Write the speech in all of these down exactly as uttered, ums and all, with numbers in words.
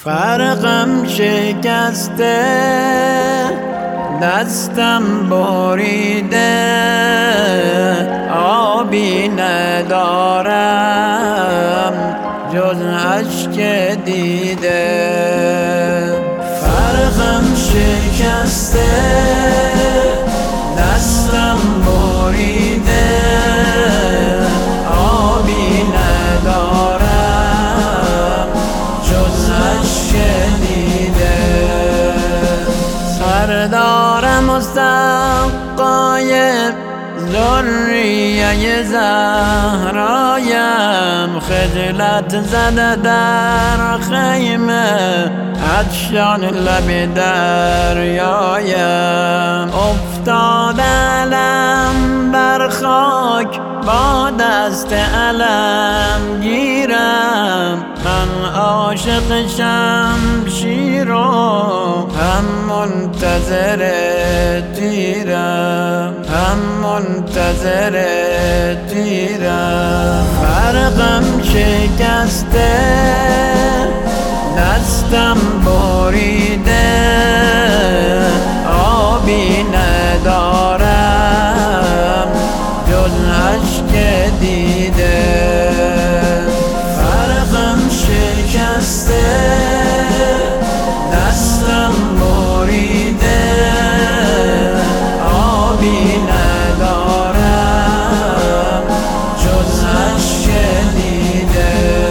فرقم شکسته، دستم بریده، آبی ندارم جز اشک دیده. فرقم شکسته، دستم بریده، آبی ندارم جز اشک دیده. سردارم و سقای ذریه زهرایم، خجلت زده در خیمه، عطشان لب دریایم. افتاده علم بر خاک، با دست علم گیرم، من عاشق شمشیر و هم منتظر تیرم، هم منتظر تیرم. فرقم شکسته، دستم بریده، آبی ندارم جز اشک دیده. فرقم شکسته، دستم بریده، آبی ندارم جز اشک دیده.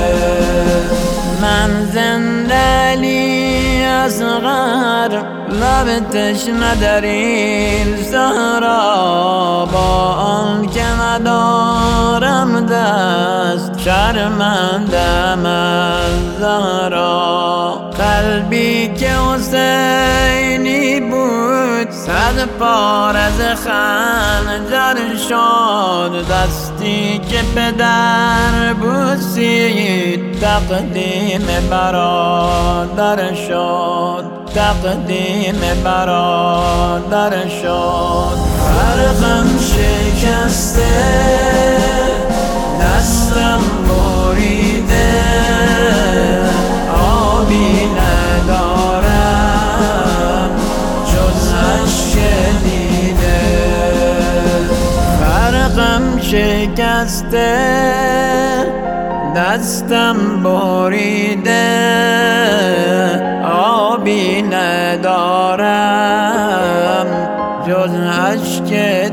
من زندگی اصغر، لب تشنه در این صحرا، با آن که ندارم دست، شرمندم از زهرا. قلبی که حسینی بود، صد پار از خنجر شد، دستی که پدر بوسید، تقدیم برادر شد، تقدیم برادر شد. فرقم شکسته، دستم بریده، آبی ندارم جز اشک دیده. فرقم شکسته، دستم بریده، آبی ندارم جز اشک